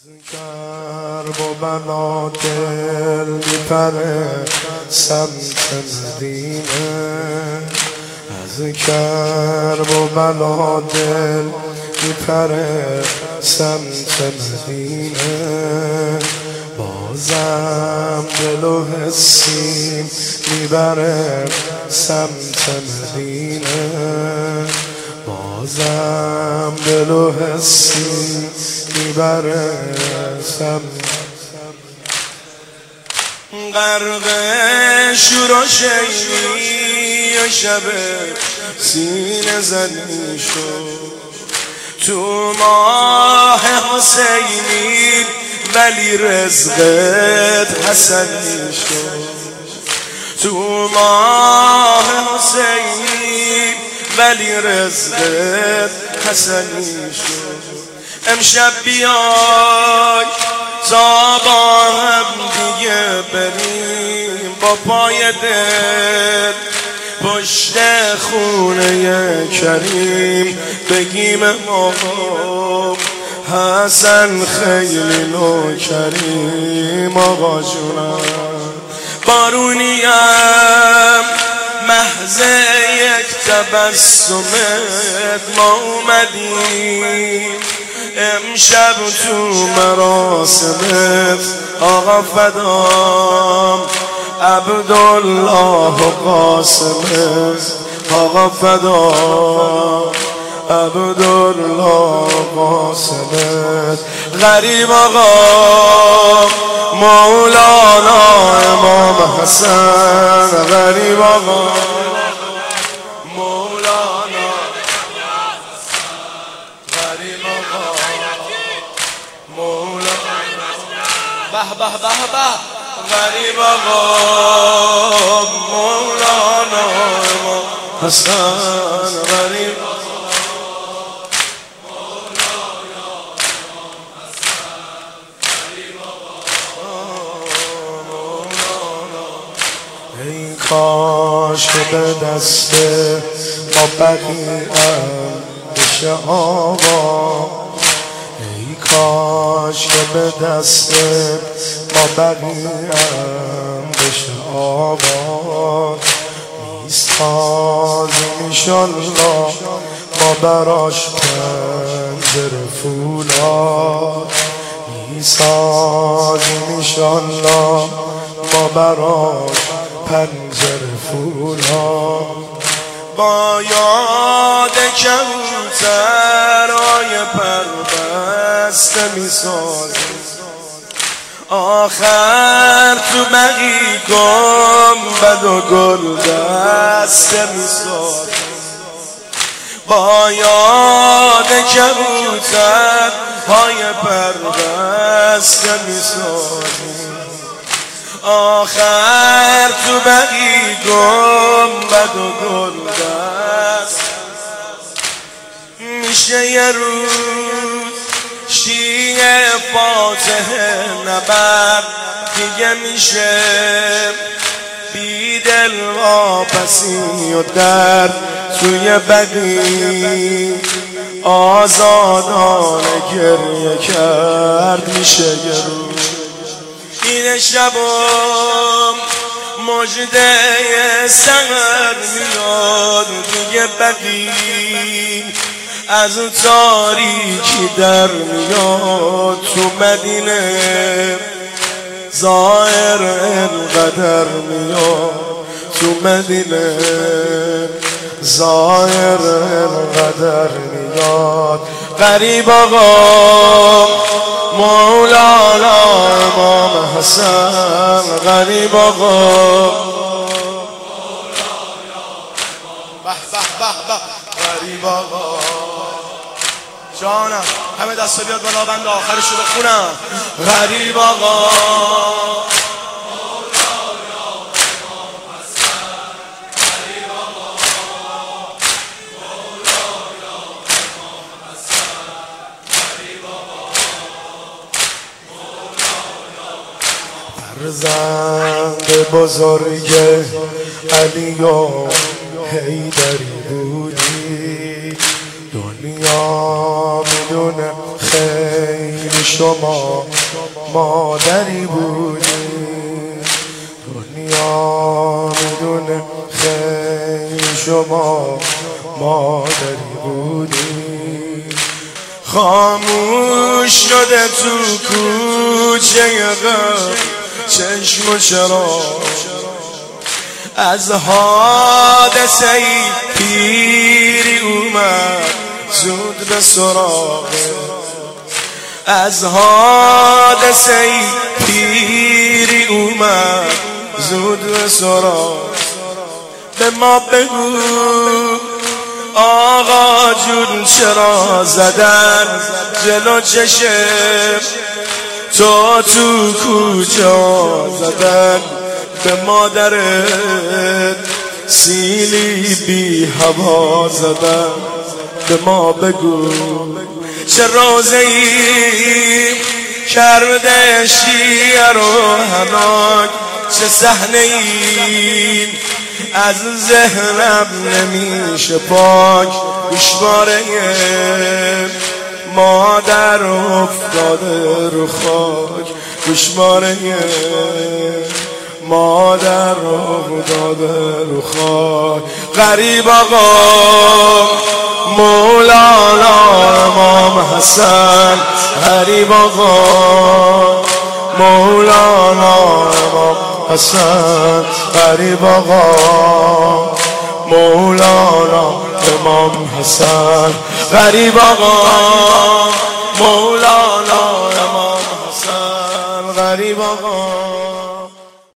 کرب و بلا دل میپره سمت مدینه، از کرب و بلا دل میپره سمت مدینه. بازم دل و حسیم میبره سمت مدینه، بازم دل و حسیم میبره سمت غرق شور و شیری و شب سینه زنی شد تو ماه حسینی، ولی رزقت حسنی شد تو ماه حسینی، ولی رزقت حسنی شد. امشب بیای تا با هم دیگه بریم با پای دل پشت خونه کریم، بگیم آقا حسن خیلی نوکریم. آقا جونم بارونیم محض یک تبسمت ما اومدیم امشب تو مراسمت. آقا فدام عبدالله و قاسمت، آقا فدام عبدالله و قاسمت. غریب آقا مولانا امام حسن، غریب آقا مولانا، غریب آقا مولانا، به به به به، غریب آقا مولانا امام حسن، غریب ای کاش که به دست ما بقیه‌ام بشه آقا، ای کاش که به دست ما بقیه‌ام بشه آقا. میسازیم انشالله ما براش پنجره فولاد، میسازیم انشالله ما براش پنجره فولاد. با یاد کبوترهای پربسته میسازیم آخر تو بقی گنبد و گل دسته میسازیم. با یاد کبوترهای پربسته میسازیم آخر تو بقی گنبد و گل دست. میشه یه روز شیعه فاتح نبرد دیگه، میشه بیدل واپسی و درد توی بقی آزادانه گریه کرد. میشه یه روز این شبم مژده سحر میاد دیگه، بقی از تاریکی در میاد تو مدینه، ظاهر انقدر میاد تو مدینه، ظاهر انقدر میاد. غریب آقا مولانا امام حسن، غریب آقا به به به به، غریب آقا جانم همه دست بیاد بالا بند آخرش رو بخونم. غریب آقا فرزند بزرگ علی و حیدری بودی، دنیا میدونه خیلی شما مادری بودی، دنیا بدون خیر شما مادری بودی. خاموش شده تو کوچه غم چشم و چراغ، از حادثه پیری اومد زود به سراغ، از حادثه پیری اومد زود به سراغ. به ما بگو آقا جون چرا زدن جلو چشم تو کجا زدن به مادرت سیلی بی هوا زدن. به ما بگو چه روزه‌ای کرده شیر و هناک، چه صحنه‌ای از ذهنم نمیشه پاک. گوشواره مادر افتاده رو خاک، گوشواره مادر افتاده رو خاک. غریب آقا مولانا امام حسن، غریب آقا مولانا امام حسن، غریب آقا مولانا امام حسن، غریب آقا مولانا امام حسن، غریب آقا